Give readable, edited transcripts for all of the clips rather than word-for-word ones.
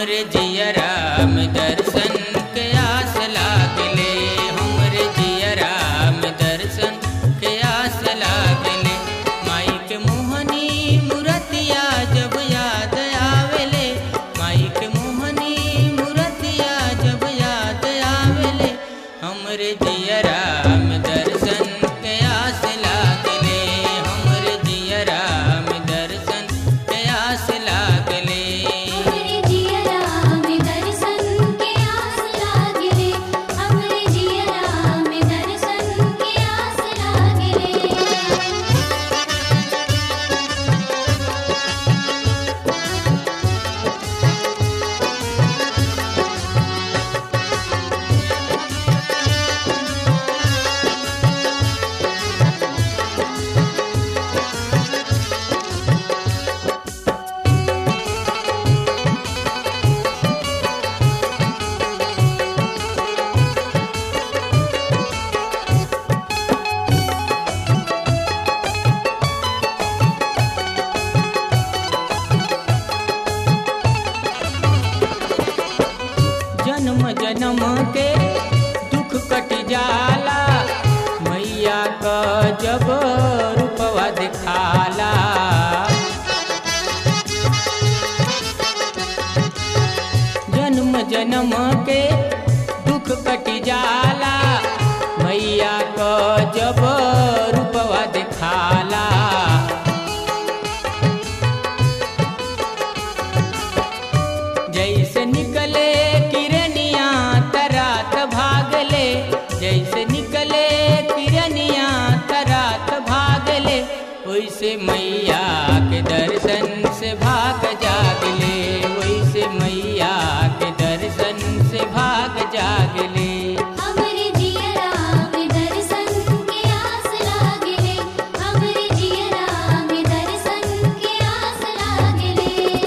हमरे जियरा में दर्शन के आस लागले, हमरे जियरा में दर्शन के आस लागले। माई के मोहनी मूरतिया जब याद आवेले, माई के मोहनी मूरतिया जब याद आवेले, हमरे जियरा में दर्शन के आस लागले, हमरे जियरा में दर्शन के आस लागले। हमरे जियरा में दर्शन के आस लागले, हमरे जियरा में दर्शन के आस लागले। जन्म जन्म के दुख कट जाला, मैया का जब रूपवा दिखाला। जन्म जन्म के दुख कट जाला, मैया का जब रूपवा दिखाला। जैसे निकले किरनिया तरात भागले, जैसे निकले किरनिया तरात भागले, वैसे मैया के दर्शन से भाग जागले, वैसे मैया के दर्शन से भाग जागले। हमरे जियरा में दर्शन के आस लागले, हमरे जियरा में दर्शन के आस लागले।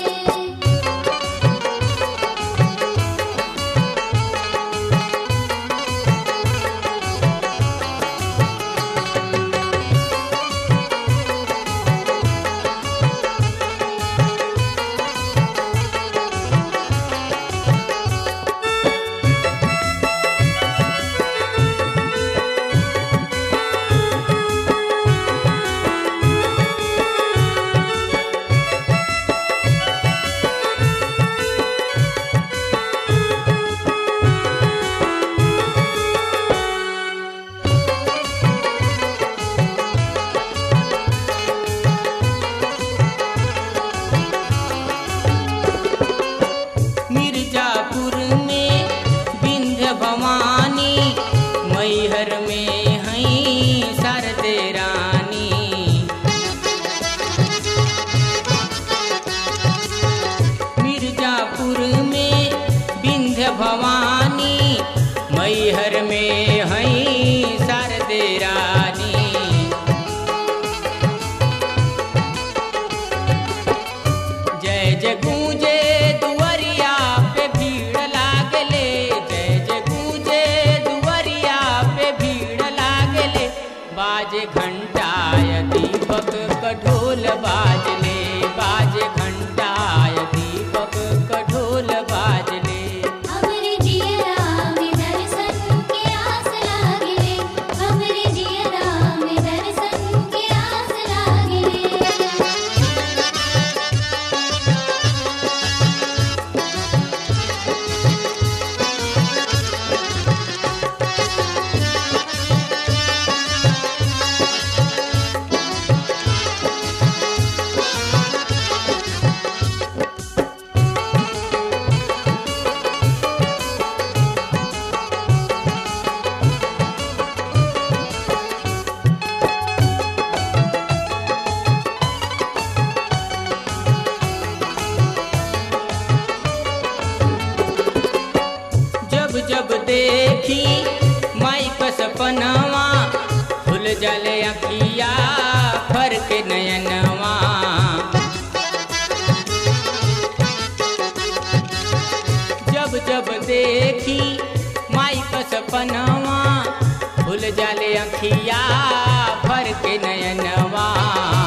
मिर्जापुर में विंध्य भवानी, मैहर में हई शारदे रानी। मिर्जापुर में विंध्य भवानी, मैहर में हई शारदे रानी। जय जय गूंजे दुवरिया पे भीड़ लागले, जय जय गूंजे दुवरिया पे भीड़ लागले। बाजे घंटा या दीपक कढोल बाजले, बाजे घंटा या दीपक कढोल बाजले। हमरे जियरा में दर्शन के आस लागले, हमरे जियरा में दर्शन के आस लागले। जब जब देखी माई का सपनवा, खुल जले अखिया भर के नयनवा। जब जब देखी माई का सपनवा, खुल जले अखिया भर के नयनवा।